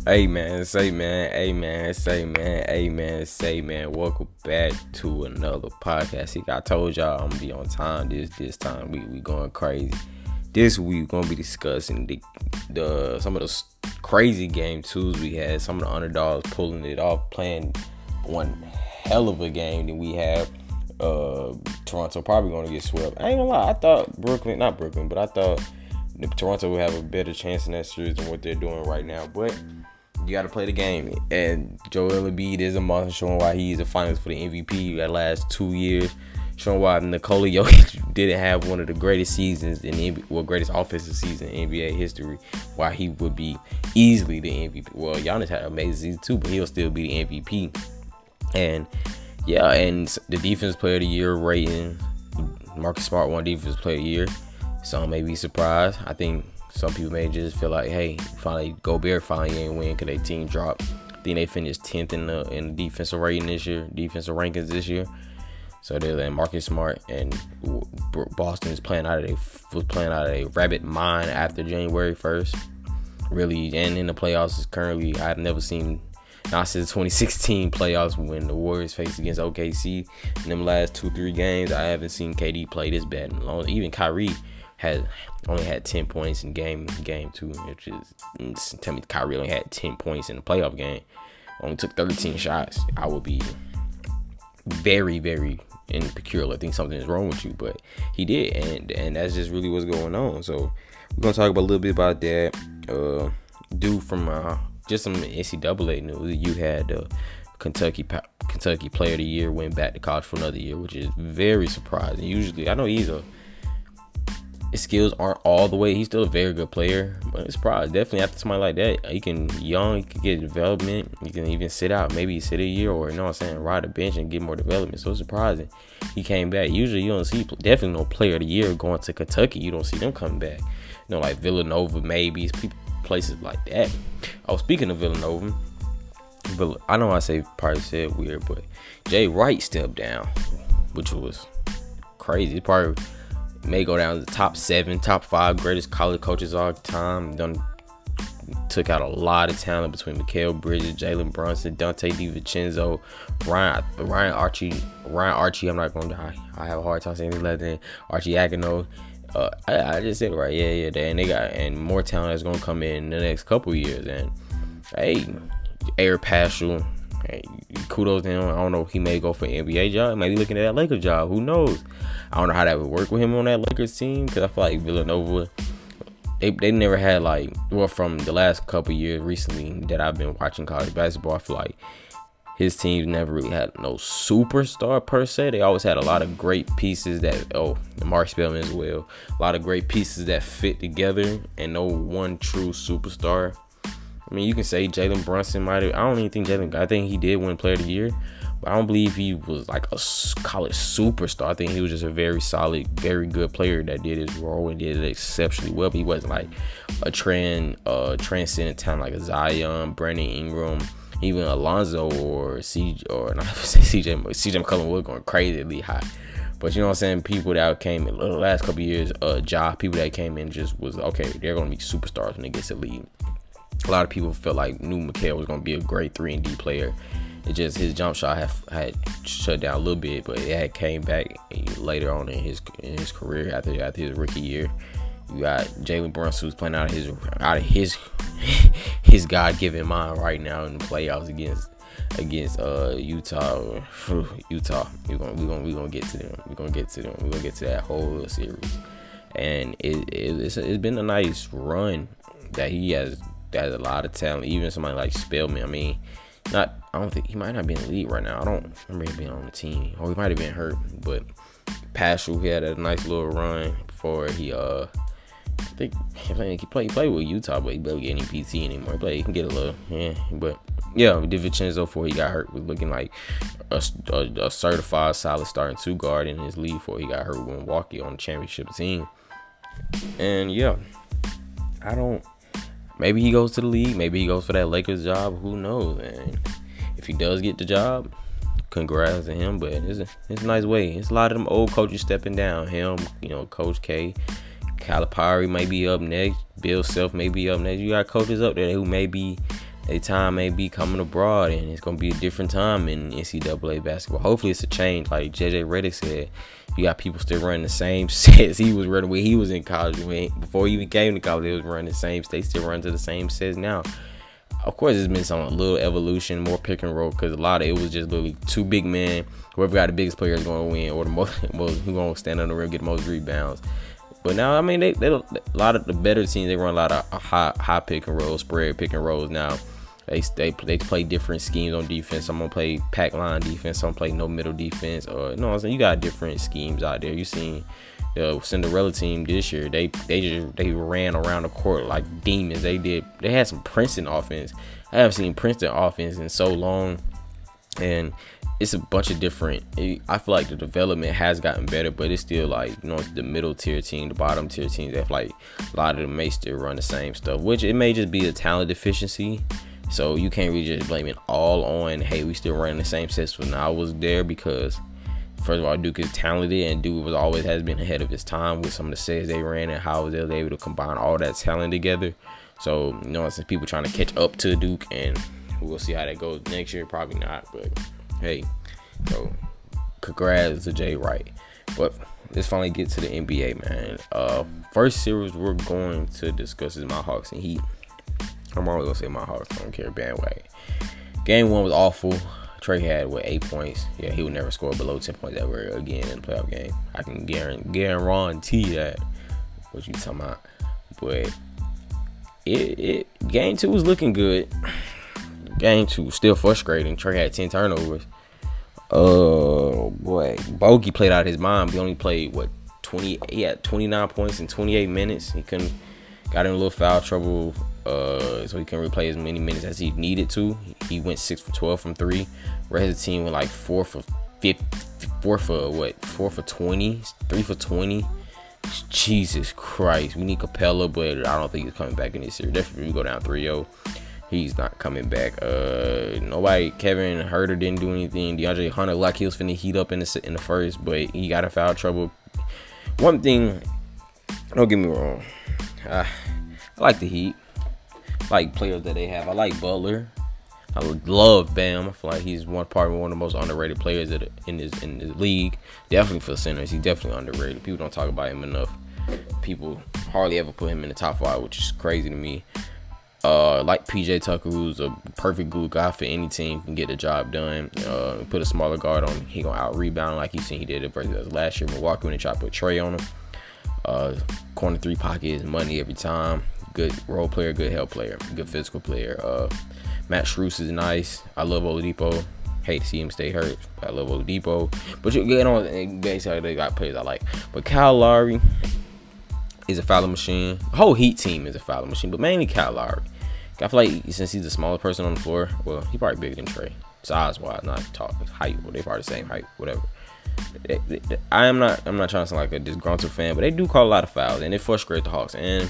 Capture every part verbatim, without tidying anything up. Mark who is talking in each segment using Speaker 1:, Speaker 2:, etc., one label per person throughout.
Speaker 1: Hey man, say man, hey man, say man, hey man, say man. Welcome back to another podcast. See, I told y'all I'm gonna be on time this this time. We we going crazy. This week we're gonna be discussing the the some of the crazy game twos we had. Some of the underdogs pulling it off, playing one hell of a game that we have. Uh, Toronto probably gonna get swept. I ain't gonna lie. I thought Brooklyn, not Brooklyn, but I thought Toronto would have a better chance in that series than what they're doing right now. But you got to play the game. And Joel Embiid is a monster, showing why he's a finalist for the M V P that last two years. Showing why Nikola Jokic didn't have one of the greatest seasons in the N B A, well, greatest offensive season in N B A history. Why he would be easily the M V P. Well, Giannis had an amazing season too, but he'll still be the M V P. And yeah, and the defense player of the year rating, Marcus Smart won defense player of the year. Some may be surprised. I think some people may just feel like, hey, finally Gobert finally ain't win because their team dropped. I think they finished tenth in the in the defensive rating this year, defensive rankings this year. So they're like Marcus Smart, and Boston is playing out of a was playing out of a rabbit mine after January first. Really, and in the playoffs is currently I've never seen, not since twenty sixteen playoffs when the Warriors faced against O K C. In them last two three games, I haven't seen K D play this bad in long. Even Kyrie had only had ten points in game game two, which is tell me Kyrie only had ten points in the playoff game. Only took thirteen shots. I would be very, very insecure. I think something is wrong with you, but he did, and and that's just really what's going on. So we're gonna talk about a little bit about that. Uh, dude from uh, just some N C double A news. You had uh, Kentucky Kentucky Player of the Year went back to college for another year, which is very surprising. Usually, I know he's a his skills aren't all the way. He's still a very good player, but it's probably definitely after somebody like that, he can young, he can get development. He can even sit out, maybe sit a year or you know what I'm saying, ride a bench and get more development. So it's surprising he came back. Usually you don't see definitely no player of the year going to Kentucky. You don't see them coming back. You know, like Villanova, maybe people places like that. Oh, speaking of Villanova, but I know I say probably said weird, but Jay Wright stepped down, which was crazy. It's probably may go down to the top seven, top five greatest college coaches of all time. Done took out a lot of talent between Mikal Bridges, Jalen Brunson, Dante DiVincenzo, Ryan Ryan Archie, Ryan Archie. I'm not going to die. I have a hard time saying his last name. Archie Agano. Uh, I, I just said it right. Yeah, yeah. And they got and more talent that's going to come in, in the next couple years. And hey, Eric Paschal. Hey, kudos to him. I don't know if he may go for an N B A job. Maybe looking at that Lakers job. Who knows? I don't know how that would work with him on that Lakers team because I feel like Villanova, they they never had like, well, from the last couple years recently that I've been watching college basketball, I feel like his teams never really had no superstar per se. They always had a lot of great pieces that, oh, Mark Spellman as well. A lot of great pieces that fit together and no one true superstar. I mean, you can say Jalen Brunson might have. I don't even think Jalen. I think he did win Player of the Year, but I don't believe he was like a college superstar. I think he was just a very solid, very good player that did his role and did it exceptionally well. But he wasn't like a trend, uh, transcendent talent like a Zion, Brandon Ingram, even Alonzo or C or not C J C J McCollum was going crazily high. But you know what I'm saying? People that came in the last couple of years, uh, Ja, people that came in just was okay. They're going to be superstars when they get to the league. A lot of people felt like knew Mikal was going to be a great three and D player. It just his jump shot had, had shut down a little bit, but it had came back later on in his in his career after after his rookie year. You got Jalen Brunson who's playing out of his out of his his God-given mind right now in the playoffs against against uh, Utah. Utah. We're gonna we're gonna we're gonna get to them. We're gonna get to them. We're gonna get to that whole series. And it, it it's it's been a nice run that he has. Has a lot of talent. Even somebody like Spellman. I mean, not. I don't think he might not be in the league right now. I don't remember him being on the team, or he might have been hurt. But Paschal, he had a nice little run before he. Uh, I think he played. He played. He played with Utah, but he barely get any P T anymore. He, play, he can get a little. Yeah, but yeah, DiVincenzo before he got hurt was looking like a, a, a certified solid starting two guard in his league before he got hurt with Milwaukee on the championship team. And yeah, I don't. Maybe he goes to the league. Maybe he goes for that Lakers job. Who knows? And if he does get the job, congrats to him. But it's a, it's a nice way. It's a lot of them old coaches stepping down. Him, you know, Coach K, Calipari may be up next. Bill Self may be up next. You got coaches up there who may be a time may be coming abroad, and it's gonna be a different time in N C double A basketball. Hopefully, it's a change. Like J J Redick said, you got people still running the same sets he was running when he was in college. When before he even came to college, they was running the same. They still run to the same sets now. Of course, there's been some little evolution, more pick and roll, because a lot of it was just literally two big men. Whoever got the biggest player is going to win, or the most, most who going to stand on the rim, get the most rebounds. But now, I mean, they, they a lot of the better teams, they run a lot of high high pick and roll, spread pick and rolls now. They they they play different schemes on defense. Some gonna play pack line defense. Some play no middle defense. Or you know what I'm saying? You got different schemes out there. You seen the Cinderella team this year. They they just they ran around the court like demons. They did. They had some Princeton offense. I haven't seen Princeton offense in so long, and it's a bunch of different. I feel like the development has gotten better, but it's still like, you know, it's the middle tier team, the bottom tier teams that like a lot of them may still run the same stuff, which it may just be a talent deficiency. So you can't really just blame it all on, hey, we still running the same sets when I was there, because first of all, Duke is talented, and Duke was always has been ahead of his time with some of the sets they ran and how they were able to combine all that talent together. So, you know, some people trying to catch up to Duke, and we'll see how that goes next year. Probably not, but hey, so congrats to Jay Wright. But let's finally get to the N B A, man. Uh, first series we're going to discuss is my Hawks and Heat. I'm always gonna say my Hawks. I don't care, bandwagon. Game one was awful. Trey had what eight points. Yeah, he would never score below ten points ever again in a playoff game. I can guarantee that. What you talking about? But it, it game two was looking good. Game two still frustrating. Trey had ten turnovers. Oh boy, Bogey played out his mind. He only played what twenty. He had twenty-nine points in twenty-eight minutes. He couldn't got in a little foul trouble. Uh, so he couldn't replay as many minutes as he needed to. He went six for twelve from three. Rest of the team went like four for fifty, four for what? Four for twenty, three for twenty. Jesus Christ, we need Capella, but I don't think he's coming back in this series. Definitely, we go down three oh. He's not coming back. Uh, nobody. Kevin Huerter didn't do anything. DeAndre Hunter, like he was finna heat up in the in the first, but he got in foul trouble. One thing, don't get me wrong, I, I like the Heat. Like players that they have. I like Butler. I love Bam. I feel like he's one part of one of the most underrated players that in this in the league. Definitely for centers, he's definitely underrated. People don't talk about him enough. People hardly ever put him in the top five, which is crazy to me. Uh, like P J Tucker, who's a perfect glue guy for any team, can get the job done. Uh, put a smaller guard on, he gonna out rebound like you seen he did it versus last year. Milwaukee when they tried to put Trey on him. Uh, corner three pocket is money every time. Good role player, good help player, good physical player. Uh, Matt Strus is nice. I love Oladipo. Hate to see him stay hurt. I love Oladipo. But you get on, basically they got players I like. But Kyle Lowry is a fouling machine. The whole Heat team is a fouling machine, but mainly Kyle Lowry. I feel like since he's the smaller person on the floor, well, he's probably bigger than Trey, size wise, not tall, height. Well, they probably the same height, whatever. They, they, they, I am not. I'm not trying to sound like a disgruntled fan, but they do call a lot of fouls, and it frustrates the Hawks. And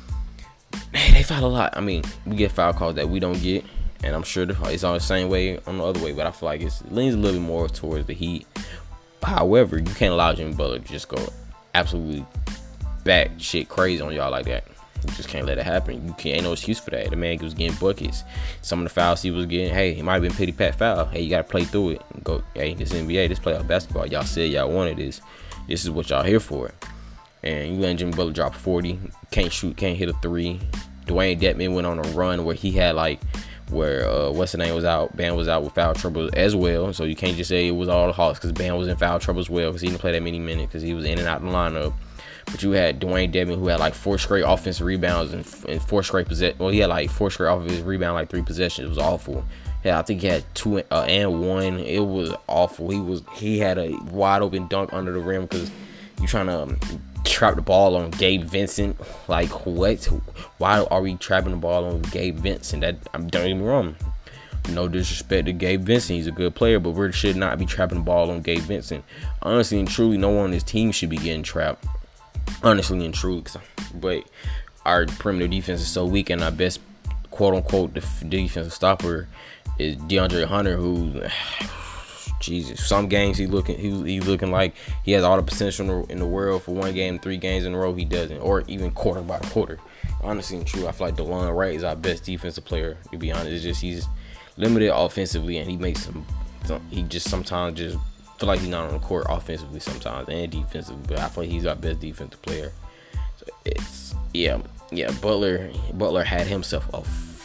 Speaker 1: man, they foul a lot. I mean, we get foul calls that we don't get, and I'm sure it's on the same way on the other way. But I feel like it's, it leans a little bit more towards the Heat. However, you can't allow Jimmy Butler to just go absolutely back shit crazy on y'all like that. You just can't let it happen. You can't, ain't no excuse for that. The man was getting buckets. Some of the fouls he was getting, hey, it might have been pity pat foul. Hey, you gotta play through it. Go, hey, this N B A, this playoff basketball. Y'all said y'all wanted this. This is what y'all here for. And you letting Jimmy Butler drop forty. Can't shoot, can't hit a three. Dwayne Dedman went on a run where he had like, where uh, what's the name was out. Bam was out with foul trouble as well. So you can't just say it was all the Hawks because Bam was in foul trouble as well because he didn't play that many minutes because he was in and out of the lineup. But you had Dwayne Dedman, who had like four straight offensive rebounds and, and four straight possessions. Well, he had like four straight offensive rebound, like three possessions. It was awful. Yeah, I think he had two uh, and one. It was awful. He was he had a wide open dunk under the rim because you trying to um, trap the ball on Gabe Vincent. Like what? Why are we trapping the ball on Gabe Vincent? That I'm don't get me wrong. No disrespect to Gabe Vincent, he's a good player, but we should not be trapping the ball on Gabe Vincent. Honestly and truly, no one on this team should be getting trapped. Honestly and true, but our perimeter defense is so weak, and our best quote unquote def- defensive stopper is DeAndre Hunter, who Jesus, some games he looking he he looking like he has all the potential in the world for one game, three games in a row he doesn't, or even quarter by quarter. Honestly and true, I feel like DeLon Wright is our best defensive player. To be honest, it's just he's limited offensively, and he makes some. some he just sometimes just feel like he's not on the court offensively sometimes and defensively. But I feel like he's our best defensive player. So it's yeah, yeah. Butler Butler had himself a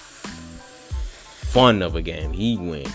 Speaker 1: fun of a game. He went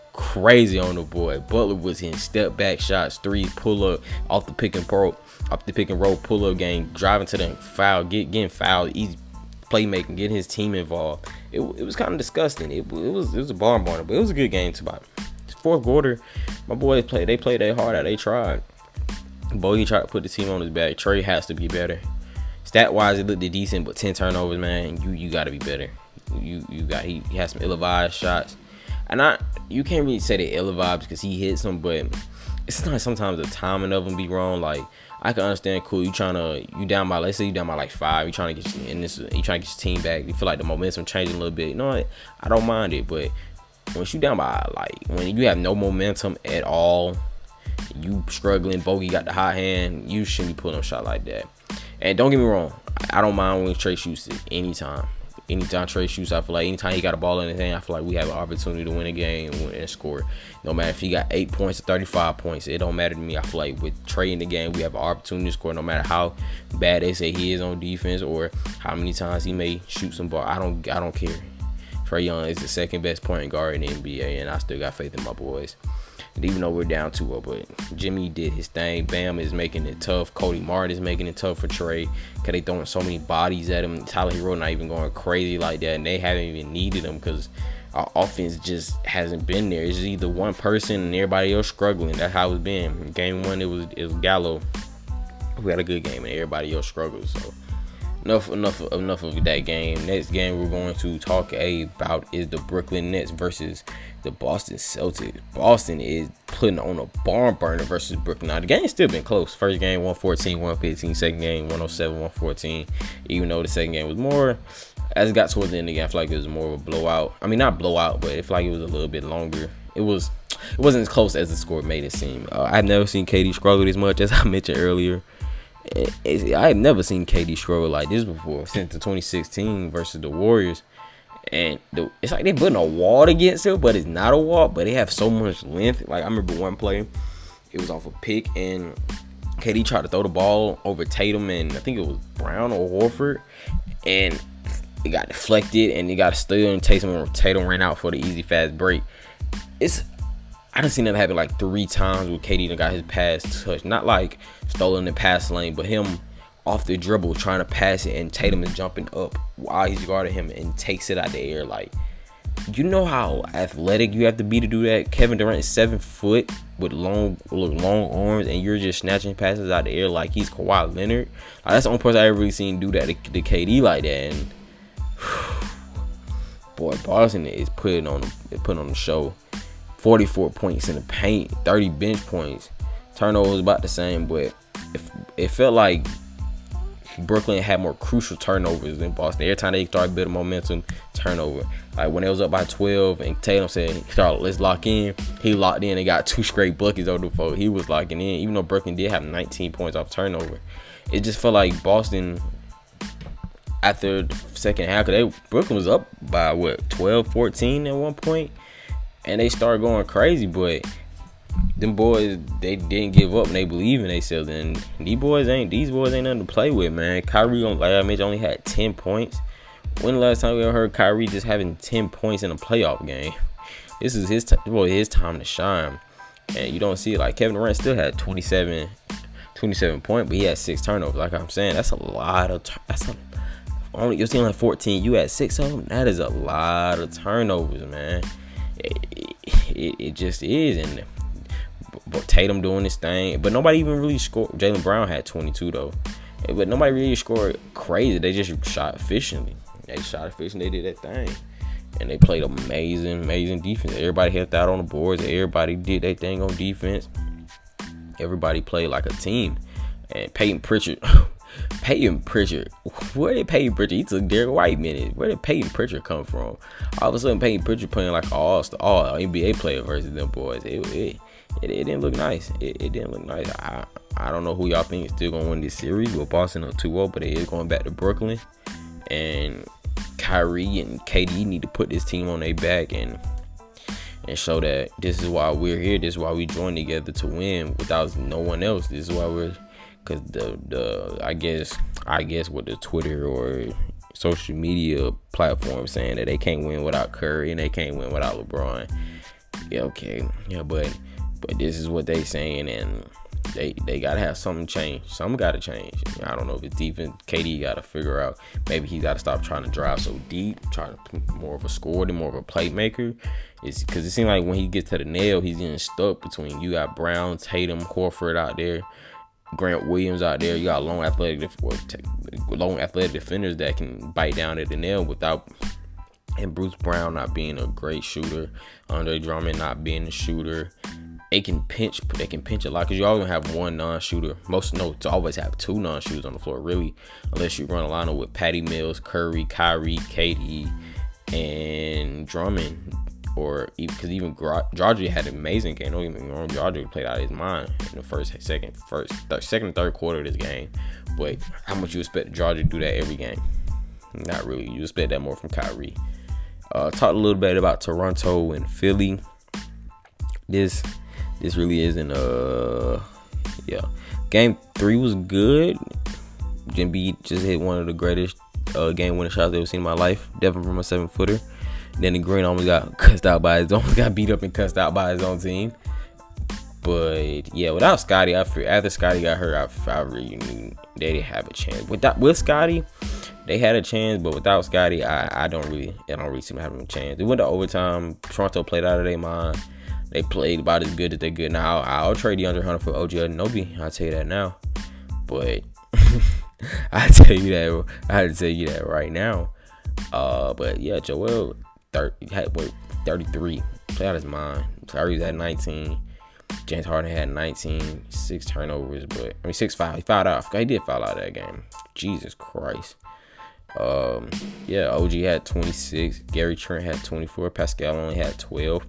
Speaker 1: crazy on the board. Butler was hitting step back shots, three pull up off the pick and roll, off the pick and roll pull up game, driving to the foul, get getting fouled, easy playmaking, getting his team involved. It, it was kind of disgusting. It, it was it was a barn burner, but it was a good game to about fourth quarter. My boys played. They played their heart out. They tried. Bogey tried to put the team on his back. Trey has to be better. Stat wise, it looked decent, but ten turnovers, man. You you got to be better. You you got he, he has some ill-advised shots. And I, you can't really say they ill-advised because he hits them, but it's not sometimes the timing of them be wrong. Like, I can understand, cool, you trying to, you down by, let's say you down by like five, you trying to get, in this, you trying to get your team back. You feel like the momentum changing a little bit. You know what? I don't mind it, but once you down by, like, when you have no momentum at all, you struggling, Bogey got the hot hand, you shouldn't be putting a shot like that. And don't get me wrong, I don't mind when Trey shoots it anytime. Anytime Trey shoots, I feel like anytime he got a ball in his hand, I feel like we have an opportunity to win a game and, win and score. No matter if he got eight points or thirty-five points, it don't matter to me. I feel like with Trey in the game, we have an opportunity to score no matter how bad they say he is on defense or how many times he may shoot some ball. I don't, I don't care. Trae Young is the second best point guard in the N B A, and I still got faith in my boys. And even though we're down two oh, but Jimmy did his thing. Bam is making it tough. Cody Martin is making it tough for Trey because they throwing so many bodies at him. Tyler Hero not even going crazy like that, and they haven't even needed him because our offense just hasn't been there. It's just either one person and everybody else struggling. That's how it's been. Game one, it was it was Gallo who had a good game, and everybody else struggled. So enough, enough, enough of that game. Next game we're going to talk about is the Brooklyn Nets versus the Boston Celtics. Boston is putting on a barn burner versus Brooklyn. Now, the game's still been close. First game, one fourteen, one fifteen. Second game, one oh seven, one fourteen. Even though the second game was more, as it got towards the end of the game, I feel like it was more of a blowout. I mean, not blowout, but it felt like it was a little bit longer. It was, it wasn't as close as the score made it seem. Uh, I've never seen K D struggle this much, as I mentioned earlier. It, it, I have never seen K D struggle like this before since the twenty sixteen versus the Warriors. And the, it's like they're putting a wall against it, but it's not a wall. But they have so much length. Like, I remember one play, it was off a pick, and K D tried to throw the ball over Tatum, and I think it was Brown or Horford, and it got deflected, and it got a steal, and Tatum, Tatum ran out for the easy fast break. It's I done seen that happen like three times where K D got his pass touched. Not like stolen the pass lane, but him off the dribble trying to pass it, and Tatum is jumping up while he's guarding him and takes it out the air. Like, you know how athletic you have to be to do that? Kevin Durant is seven foot with long, long arms, and you're just snatching passes out the air like he's Kawhi Leonard. Like, that's the only person I ever really seen do that to, to K D like that. And boy, Boston is putting on putting on the show. forty-four points in the paint, thirty bench points. Turnover was about the same, but it, it felt like Brooklyn had more crucial turnovers than Boston. Every time they started building momentum, turnover. Like when it was up by twelve and Tatum said, let's lock in, he locked in and got two straight buckets over the floor. He was locking in, even though Brooklyn did have nineteen points off turnover. It just felt like Boston, after the second half, because Brooklyn was up by, what, twelve, fourteen at one point? And they started going crazy, but them boys, they didn't give up and they believe in themselves. And these boys ain't these boys ain't nothing to play with, man. Kyrie, like I mentioned, only had ten points. When the last time we ever heard Kyrie just having ten points in a playoff game? This is his time, well, his time to shine. And you don't see it. Like Kevin Durant still had twenty-seven, twenty-seven points, but he had six turnovers. Like I'm saying, that's a lot of that's a, only you're still like fourteen. You had six of them. That is a lot of turnovers, man. It, it, it just is. And but Tatum doing this thing, but nobody even really scored. Jaylen Brown had twenty-two though, but nobody really scored crazy. They just shot efficiently. They shot efficiently. They did that thing, and they played amazing, amazing defense. Everybody helped out on the boards. Everybody did their thing on defense. Everybody played like a team. And Peyton Pritchard, Peyton Pritchard, where did Peyton Pritchard? He took Derek White minutes. Where did Peyton Pritchard come from? All of a sudden, Peyton Pritchard playing like all all N B A player versus them boys. It, it, it, it didn't look nice. It, it didn't look nice. I I don't know who y'all think is still gonna win this series with Boston up two oh, but they is going back to Brooklyn, and Kyrie and K D need to put this team on their back and and show that this is why we're here. This is why we joined together to win without no one else. This is why we're, because the the I guess I guess with the Twitter or social media platform saying that they can't win without Curry and they can't win without LeBron. Yeah, okay, yeah, but but this is what they saying, and they they gotta have something change. Something gotta change. I don't know if it's defense. K D gotta figure out. Maybe he gotta stop trying to drive so deep, trying to be more of a scorer than more of a playmaker. It's because it seems like when he gets to the nail, he's getting stuck between, you got Brown, Tatum, Horford out there, Grant Williams out there. You got long athletic, long athletic defenders that can bite down at the nail without. And Bruce Brown not being a great shooter, Andre Drummond not being a shooter. They can pinch, they can pinch a lot because you always have one non-shooter. Most no, to always have two non-shooters on the floor, really, unless you run a lineup with Patty Mills, Curry, Kyrie, K D, and Drummond. Or even because even Dragic had an amazing game. Don't get me wrong, Dragic played out of his mind in the first, second, first, third, second, and third quarter of this game. But how much you expect Dragic to do that every game? Not really. You expect that more from Kyrie. Uh, talked a little bit about Toronto and Philly. This this really isn't uh yeah. Game three was good. Embiid just hit one of the greatest uh, game winning shots I've ever seen in my life. Definitely from a seven footer. Then the Green almost got cussed out by his almost got beat up and cussed out by his own team. But yeah, without Scotty, I feel, after Scotty got hurt, I, I really knew they didn't have a chance. Without with Scotty, they had a chance, but without Scotty, I, I don't really I don't really see them having a chance. They went to overtime. Toronto played out of their mind. They played about as good as they good. Now I'll, I'll trade DeAndre Hunter for O G Anunoby. I'll tell you that now. But I tell you that I had to tell you that right now. Uh, but yeah, Joel thirty had what thirty-three. Play out his mind. Tyrese had nineteen. James Harden had nineteen, six turnovers, but I mean six foul. He fouled out. He did foul out that game. Jesus Christ. Um, yeah, O G had twenty-six. Gary Trent had twenty-four. Pascal only had twelve.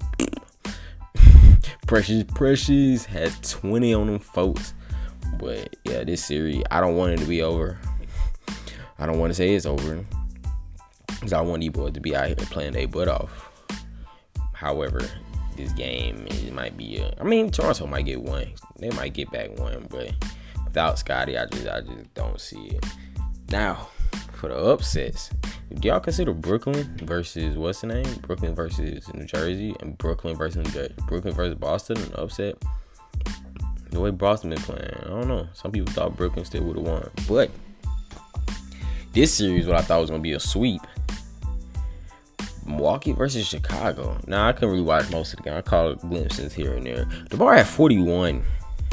Speaker 1: Precious Precious had twenty on them folks. But yeah, this series, I don't want it to be over. I don't want to say it's over, because I want these boys to be out here playing their butt off. However, this game, it might be a, I mean, Toronto might get one. They might get back one, but without Scotty, I just I just don't see it. Now, for the upsets, do y'all consider Brooklyn versus what's the name? Brooklyn versus New Jersey and Brooklyn versus New Jersey, Brooklyn versus Boston an upset? The way Boston been playing, I don't know. Some people thought Brooklyn still would have won, but this series, what I thought was gonna be a sweep. Milwaukee versus Chicago. Now, I couldn't really watch most of the game. I caught glimpses here and there. DeMar had forty-one.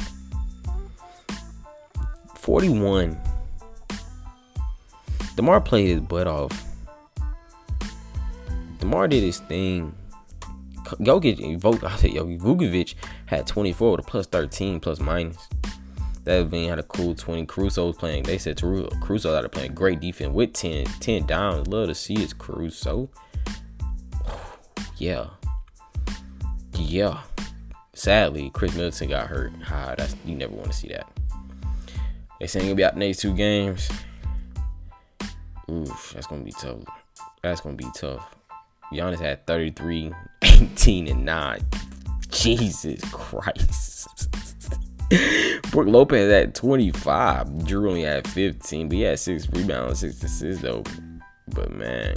Speaker 1: forty-one. DeMar played his butt off. DeMar did his thing. Jokic, I said Jokic, Vukovic had twenty-four with a plus thirteen, plus minus. That being had a cool twenty. Caruso was playing. They said Caruso out of playing great defense with ten, ten down. Love to see it's Caruso. Yeah. Yeah. Sadly, Chris Middleton got hurt. Ah, that's, you never want to see that. They saying he'll be out the next two games. Oof, that's gonna be tough. That's gonna be tough. Giannis had thirty-three, eighteen, and nine. Jesus Christ. Brook Lopez had twenty-five. Jrue only had fifteen, but he had six rebounds, six assists though. But man,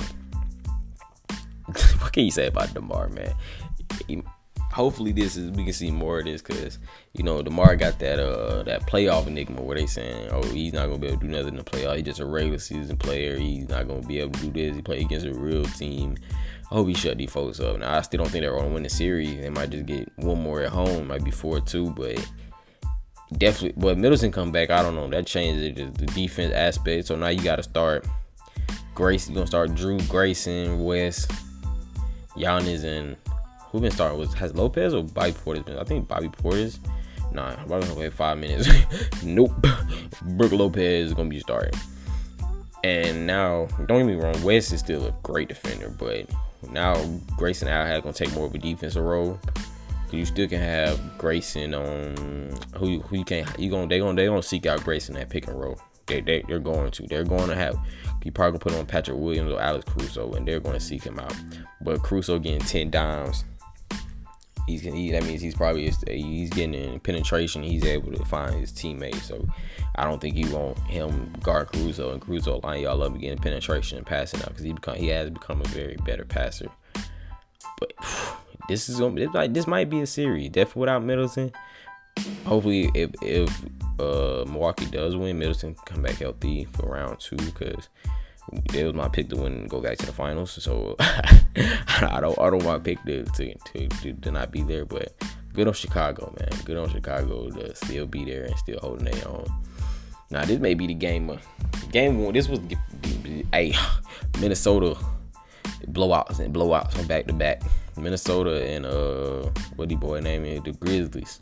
Speaker 1: what can you say about DeMar, man? He, hopefully this is we can see more of this, because you know DeMar got that uh that playoff enigma where they saying, oh, he's not gonna be able to do nothing in the playoff. He's just a regular season player. He's not gonna be able to do this. He play against a real team. I hope he shut these folks up. Now I still don't think they're gonna win the series. They might just get one more at home. It might be four two, but definitely. But Middleton come back, I don't know. That changes the defense aspect. So now you got to start Grace. You gonna start Jrue, Grayson, West, Giannis, and who been starting? Was has Lopez or Bobby Portis been? I think Bobby Portis. Nah, Bobby gonna wait five minutes. Nope. Brook Lopez is gonna be starting. And now, don't get me wrong, West is still a great defender, but now Grayson Allen is gonna take more of a defensive role. You still can have Grayson on who who you can't you gonna they gonna they gonna seek out Grayson that pick and roll. They they they're going to they're going to have you probably gonna put on Patrick Williams or Alex Caruso, and they're going to seek him out. But Caruso getting ten dimes. He's he, that means he's probably he's getting in penetration. He's able to find his teammates. So I don't think you want him guard Caruso and Caruso line y'all up and getting penetration and passing out, because he become he has become a very better passer. But this is gonna like this might be a series definitely without Middleton. Hopefully, if if uh, Milwaukee does win, Middleton come back healthy for round two, because it was my pick to win and go back to the finals. So I don't I don't want to pick to to, to to to not be there. But good on Chicago, man. Good on Chicago to still be there and still holding their own. Now this may be the game. Uh, game one. This was a Minnesota blowouts and blowouts on back to back. Minnesota and uh, what the boy name is, the Grizzlies.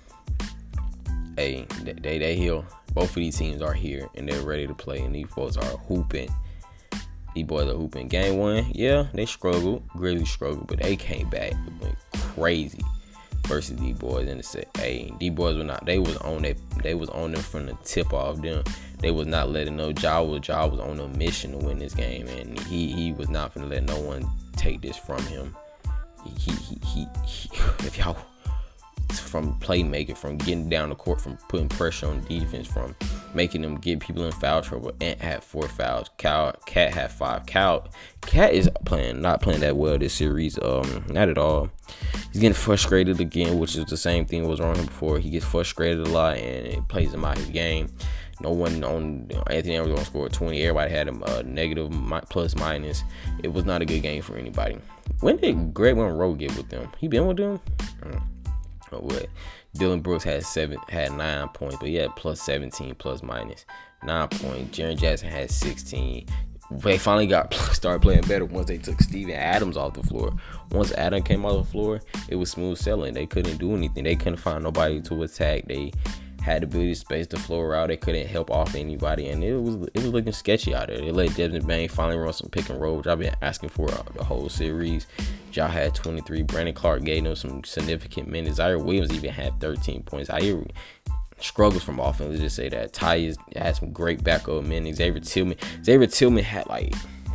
Speaker 1: Hey, they, they they here. Both of these teams are here and they're ready to play, and these folks are hooping. These boys are hooping. Game one, yeah, they struggled. Grizzlies struggled, but they came back. It went crazy versus these boys in the set. Hey, these boys were not. They was on they. They was on them from the tip off them. They was not letting no Ja was Ja was on a mission to win this game, and he he was not gonna let no one take this from him. He he he. he if y'all. From playmaking, from getting down the court, from putting pressure on defense, from making them get people in foul trouble. Ant had four fouls. Cal, Cat had five. Cal, Cat is playing, not playing that well this series. Um, not at all. He's getting frustrated again, which is the same thing was wrong with him before. He gets frustrated a lot, and it plays him out his game. No one on Anthony Edwards gonna score twenty. Everybody had him uh, negative, plus, minus. It was not a good game for anybody. When did Greg Monroe get with them? He been with them? Mm. Oh, what? Dylan Brooks had seven, had nine points, but he had plus seventeen, plus minus nine points. Jaren Jackson had sixteen. They finally got started playing better once they took Steven Adams off the floor. Once Adam came off the floor, it was smooth sailing. They couldn't do anything. They couldn't find nobody to attack. They had the ability to space the floor out. They couldn't help off anybody, and it was it was looking sketchy out there. They let Desmond Bane finally run some pick and roll, which I've been asking for the whole series. Ja had twenty-three. Brandon Clark gave them some significant minutes. Zaire Williams even had thirteen points. Zaire struggles from offense. Let's just say that. Tyus had some great backup minutes. Xavier Tillman. Xavier Tillman had like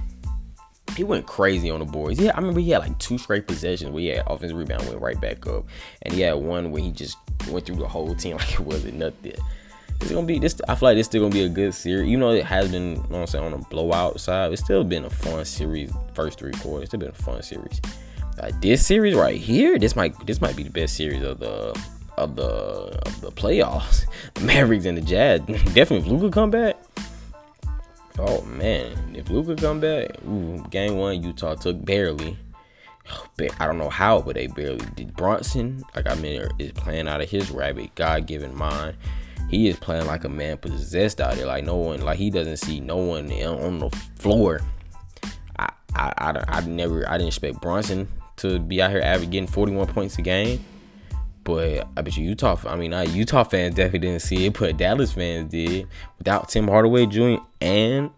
Speaker 1: he went crazy on the boards. Yeah, I remember he had like two straight possessions where he had offensive rebound, went right back up, and he had one where he just went through the whole team like it wasn't nothing. It's gonna be this. I feel like this still gonna be a good series. You know, it has been, you know what I'm saying, on a blowout side. It's still been a fun series. First three quarters, it's still been a fun series. Like this series right here, this might this might be the best series of the of the of the playoffs. The Mavericks and the Jazz. Definitely, if Luka come back. Oh man, if Luka come back, ooh, game one Utah took barely. I don't know how, but they barely did. Bronson, like I mean, is playing out of his rabbit God-given mind. He is playing like a man possessed out there. Like no one, like he doesn't see no one on the floor. I, I, I, I never, I didn't expect Bronson to be out here averaging getting forty-one points a game. But I bet you Utah, I mean, uh, Utah fans definitely didn't see it, but Dallas fans did. Without Tim Hardaway Junior and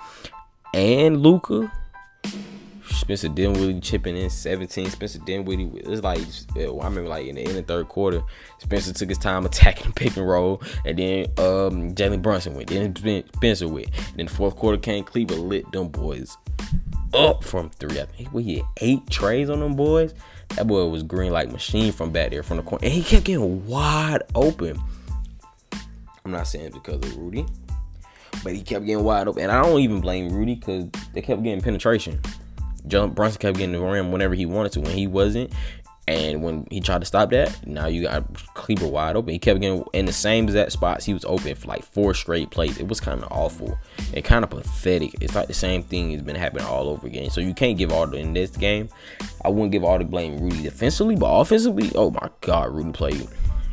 Speaker 1: and Luka, Spencer Dinwiddie chipping in seventeen. Spencer Dinwiddie, it was like, I remember like in the end of the third quarter, Spencer took his time attacking the pick and roll, and then um, Jalen Brunson went, then Spencer went. And then the fourth quarter came, Cleveland lit them boys up from three. I think we had eight trays on them boys. That boy was green like machine from back there from the corner. And he kept getting wide open. I'm not saying it's because of Rudy, but he kept getting wide open. And I don't even blame Rudy because they kept getting penetration. John Brunson kept getting the rim whenever he wanted to. When he wasn't, and when he tried to stop that, now you got Cleaver wide open. He kept getting in the same exact spots. He was open for like four straight plays. It was kind of awful and kind of pathetic. It's like the same thing has been happening all over again. So you can't give all the, in this game, I wouldn't give all the blame Rudy defensively, but offensively, oh my God, Rudy played.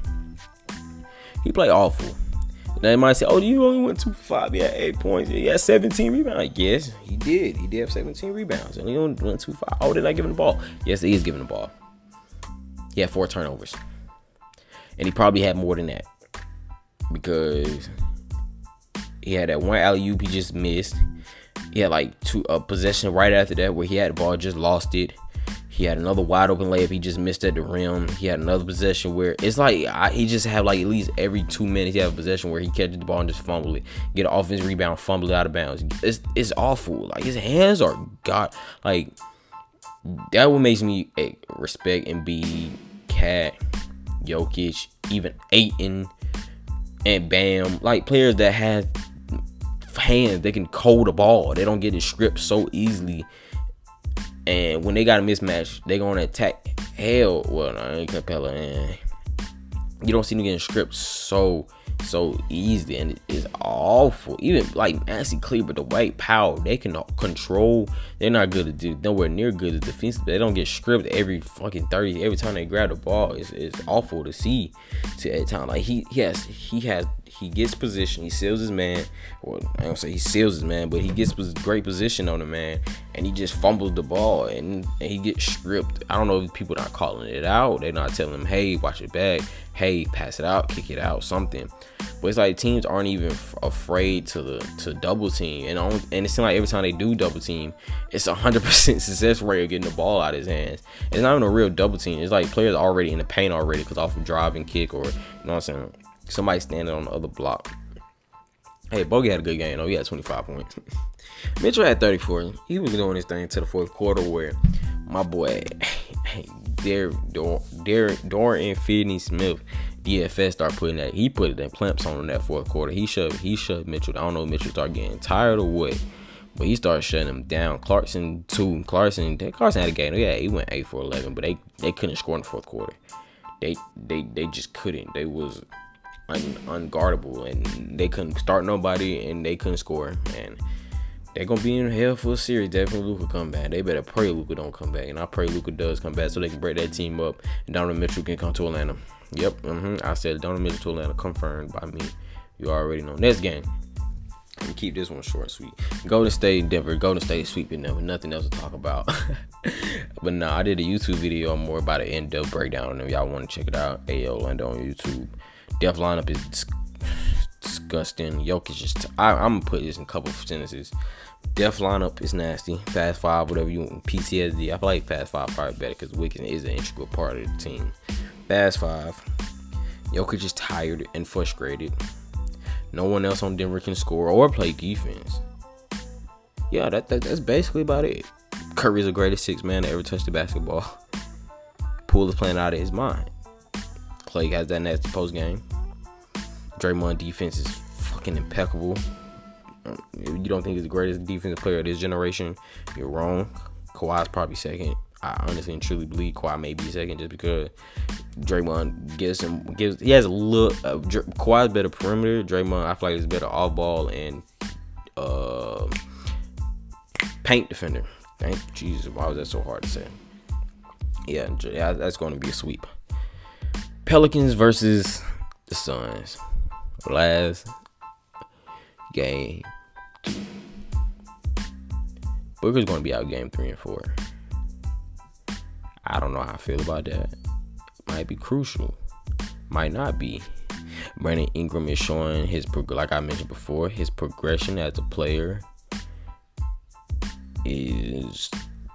Speaker 1: He played awful. Now you might say, oh, you only went two for five. He had eight points. He had seventeen rebounds. Yes, he did. He did have seventeen rebounds. And he only went two for five. Oh, did I give him the ball? Yes, he is giving the ball. He had four turnovers. And he probably had more than that. Because he had that one alley-oop he just missed. He had like two a possession right after that where he had the ball, just lost it. He had another wide open layup. He just missed at the rim. He had another possession where it's like I, he just had like at least every two minutes he had a possession where he catches the ball and just fumble it, get an offensive rebound, fumble it out of bounds. It's it's awful. Like his hands are god. Like that what makes me respect Embiid, Cat, Jokic, even Ayton, and Bam. Like players that have hands, they can hold the ball. They don't get it stripped so easily. And when they got a mismatch, they gonna attack. Hell, well, no, ain't Capella, and you don't see them getting stripped so so easily, and it's awful. Even like Maxi Kleber, the Dwight Powell, they can control. They're not good at do nowhere near good at defense. They don't get stripped every fucking thirty every time they grab the ball. It's, it's awful to see. To at time, like he he has he has he gets position. He seals his man. Well, I don't say he seals his man, but he gets great position on the man, and he just fumbles the ball, and, and he gets stripped. I don't know if people not calling it out. They're not telling him, hey, watch it back. Hey, pass it out, kick it out, something. But it's like teams aren't even f- afraid to the to double team, and on, and it seems like every time they do double team, it's a hundred percent success rate of getting the ball out of his hands. It's not even a real double team. It's like players already in the paint already because off of drive and kick, or you know what I'm saying, somebody standing on the other block. Hey, Bogey had a good game though. He had twenty-five points. Mitchell had thirty-four. He was doing this thing to the fourth quarter where my boy, Dar Dar Dar Dorian Finney-Smith, D F S started putting that. He put it in clamps on in that fourth quarter. He shoved. He shoved Mitchell. I don't know if Mitchell started getting tired or what, but he started shutting him down. Clarkson too. Clarkson. Clarkson had a game. Yeah, he went eight for eleven, but they they couldn't score in the fourth quarter. They they they just couldn't. They was un, unguardable, and they couldn't start nobody, and they couldn't score. And they're gonna be in hell for a series. Definitely Luka come back. They better pray Luka don't come back, and I pray Luka does come back so they can break that team up, and Donovan Mitchell can come to Atlanta. Yep, mm-hmm. I said Donovan Mitchell to Atlanta, confirmed by me. You already know. Next game. Let me keep this one short, sweet. Golden State, Denver. Golden State sweeping them with nothing else to talk about. But nah, I did a YouTube video more about an in-depth breakdown on them. Y'all want to check it out? A O Orlando on YouTube. Def lineup is dis- disgusting. Jokic just. I, I'm gonna put this in a couple of sentences. Def lineup is nasty. Fast five, whatever you want. P T S D. I feel like Fast five probably better because Wiggins is an integral part of the team. Fast five. Jokic is tired and frustrated. No one else on Denver can score or play defense. Yeah, that, that that's basically about it. Curry's the greatest six man to ever touch the basketball. Poole is playing out of his mind. Clay has that nasty post game. Draymond defense is fucking impeccable. If you don't think he's the greatest defensive player of this generation, you're wrong. Kawhi's probably second. I honestly and truly believe Kawhi may be second just because Draymond gives him gives he has a little uh, Kawhi's better perimeter. Draymond, I feel like, is better off ball and uh, paint defender. Thank Jesus, why was that so hard to say? Yeah, yeah, that's going to be a sweep. Pelicans versus the Suns. Last game. Booker's going to be out game three and four. I don't know how I feel about that. Might be crucial. Might not be. Brandon Ingram is showing his, like I mentioned before, his progression as a player is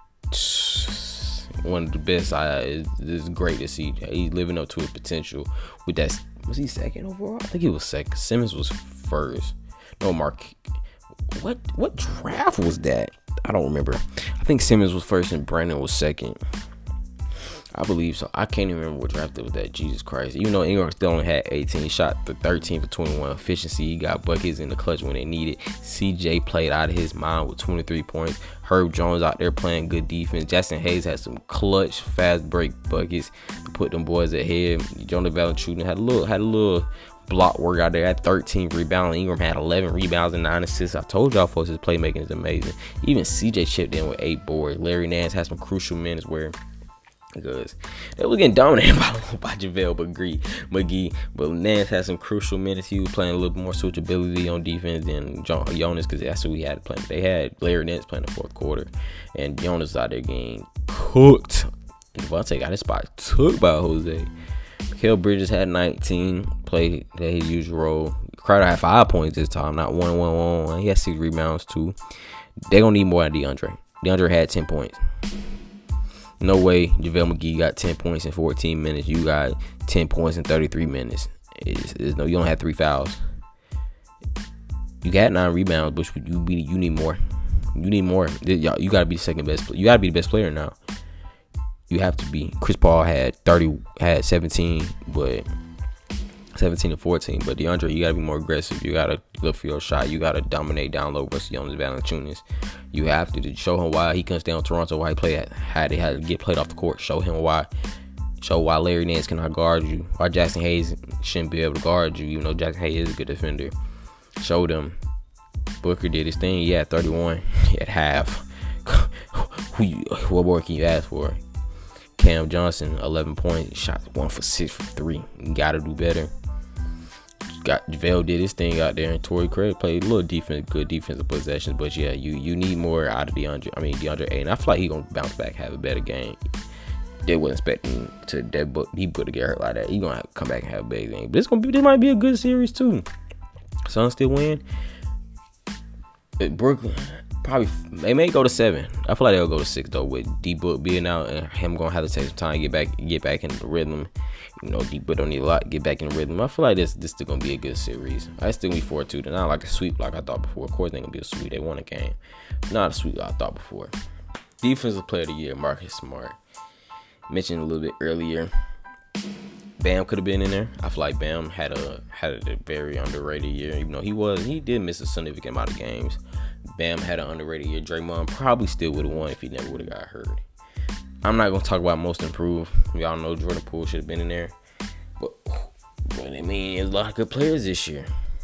Speaker 1: one of the best. I is, is great to see. He's living up to his potential. With that, was he second overall? I think he was second. Simmons was first. No, Mark. What what draft was that? I don't remember. I think Simmons was first and Brandon was second. I believe so. I can't even remember what draft it was that. Jesus Christ. Even though Ingram still only had eighteen, shot the thirteen for twenty-one efficiency. He got buckets in the clutch when they needed. C J played out of his mind with twenty-three points. Herb Jones out there playing good defense. Jackson Hayes had some clutch fast break buckets to put them boys ahead. Jonah Valanciunas had a little had a little block work out there. Had thirteen rebounds. Ingram had eleven rebounds and nine assists. I told y'all folks his playmaking is amazing. Even C J chipped in with eight boards. Larry Nance had some crucial minutes where because they was getting dominated by, by JaVale McGee, McGee, but Nance had some crucial minutes. He was playing a little more switchability on defense than Jonas because that's who he had to play. They had Larry Nance playing the fourth quarter, and Jonas out there getting cooked. And Devontae got his spot took by Jose. Mikal Bridges had nineteen, played his usual role. Crowder had five points this time, not one, one, one, one. He had six rebounds too. They gonna need more out of DeAndre. DeAndre had ten points. No way JaVale McGee got ten points in fourteen minutes. You got ten points in thirty-three minutes. It's, it's no, you don't have three fouls. You got nine rebounds, but you be, you need more. You need more. You got to be the second best. You got to be the best player now. You have to be. Chris Paul had thirty, had seventeen, but seventeen and fourteen. But DeAndre, you got to be more aggressive. You got to look for your shot. You got to dominate down low versus Jonas Valanciunas. You have to, to show him why he couldn't stay on Toronto, why he played, how they had to get played off the court. Show him why. Show why Larry Nance cannot guard you. Why Jackson Hayes shouldn't be able to guard you, even though Jackson Hayes is a good defender. Show them. Booker did his thing. He had thirty-one. He had half. Who you, what more can you ask for? Cam Johnson, eleven points. Shot one for six from three. You got to do better. Got JaVale did his thing out there, and Torrey Craig played a little defense, good defensive possessions. But yeah, you you need more out of DeAndre. I mean DeAndre Ayton. I feel like he gonna bounce back, have a better game. They wasn't expecting to that, but he put to get hurt like that. He gonna have to come back and have a big game. But this gonna be this might be a good series too. Suns still win. Brooklyn probably they may go to seven. I feel like they'll go to six though, with D Book being out and him gonna have to take some time to get back get back in the rhythm. You know, D Book don't need a lot, get back in the rhythm. I feel like this this still gonna be a good series. I still be four two. They're not like a sweep like I thought before. Of course they gonna be a sweep. They won a game. Not a sweep like I thought before. Defensive player of the year, Marcus Smart. Mentioned a little bit earlier. Bam could have been in there. I feel like Bam had a had a very underrated year. Even though he was, he did miss a significant amount of games. Bam had an underrated year. Draymond probably still would have won if he never would have got hurt. I'm not gonna talk about most improved. Y'all know Jordan Poole should have been in there. But, but I mean, there's a lot of good players this year.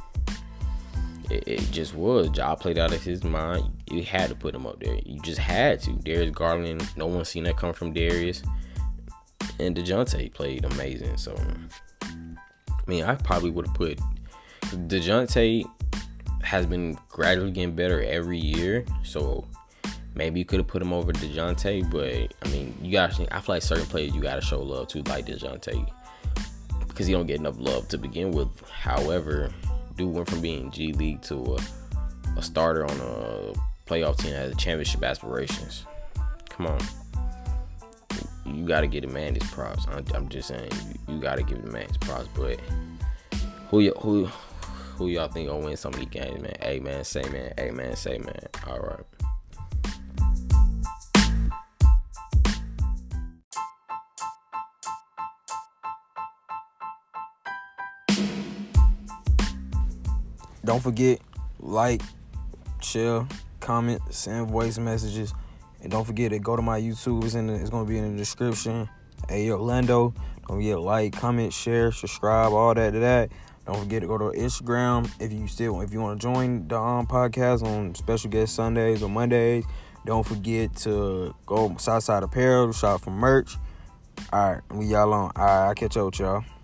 Speaker 1: It, it just was. Ja played out of his mind. You had to put him up there. You just had to. Darius Garland, no one seen that come from Darius. And DeJounte played amazing. So, I mean, I probably would have put DeJounte has been gradually getting better every year. So, maybe you could have put him over DeJounte. But, I mean, you got I feel like certain players you got to show love to, like DeJounte. Because he don't get enough love to begin with. However, dude went from being G League to a, a starter on a playoff team that has championship aspirations. Come on. You got to give the man his props. I'm, I'm just saying, you, you got to give the man his props. But who y- who who y'all think gonna win some of these games, man? Hey, man, say, man. Hey, man, say, man. All right.
Speaker 2: Don't forget, like, share, comment, send voice messages. And don't forget to go to my YouTube. It's, in the, it's going to be in the description. Hey, Orlando. Don't forget to like, comment, share, subscribe, all that to that. Don't forget to go to Instagram. If you still, if you want to join the um, podcast on special guest Sundays or Mondays, don't forget to go Southside Apparel, shop for merch. All right, we y'all on. All right, I'll catch up with y'all.